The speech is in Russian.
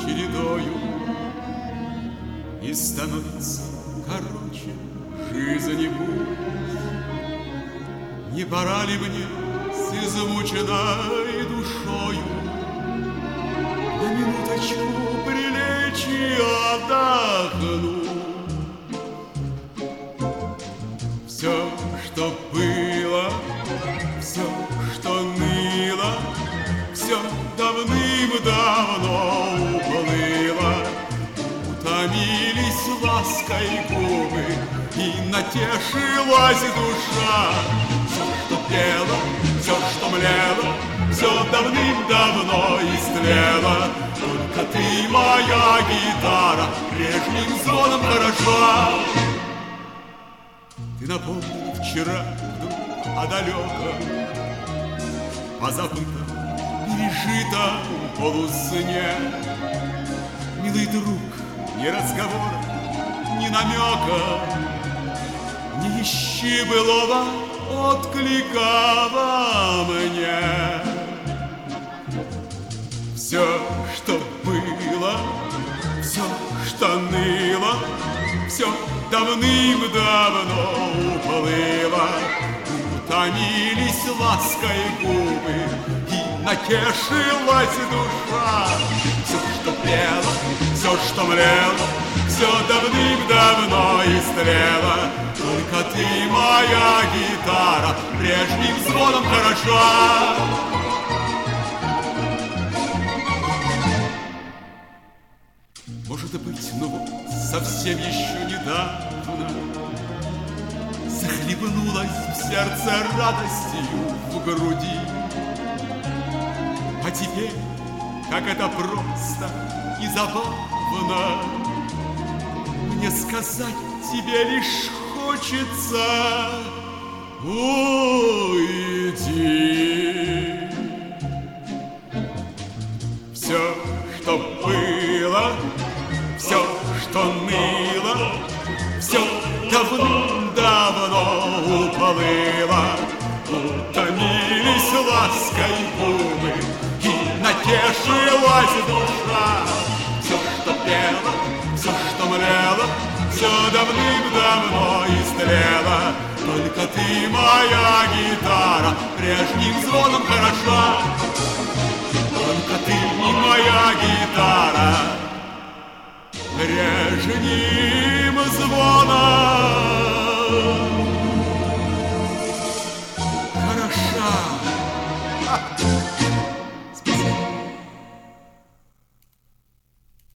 чередою, и становится короче жизни путь. Не пора ли мне с измученной душою на минуточку прилечь и отдохнуть? Все, что было, все, что ныло, все давным-давно уплыло. Утомились лаской губы, и натешилась душа. Все, что пело, все, что млело, все давным-давно истлело. Только ты, моя гитара, прежним звоном хороша. Ты напомнил вчера вдруг о далеком, позабытом, пережитом полусне. Милый друг, ни разговора, ни намека, не ищи былого отклика во мне. Все, что было, все, что ныло, все давным-давно уплыло. Утомились лаской губы, и натешилась душа. Все, что пело, все, что млело, все давным-давно истлело. Только ты, моя гитара, прежним звоном хороша. Может быть, ну вот совсем еще недавно захлебнулась в сердце радостью в груди. А теперь, как это просто и забавно, мне сказать тебе лишь хочется: уйди. Все, что было, все, что ныло, все давным-давно уплыло. Утомились лаской губы, и натешилась душа. Все, что пело, все, что млело, все давным-давно истлело. Только ты, моя гитара, прежним звоном хороша. Только ты, моя гитара, прежним звоном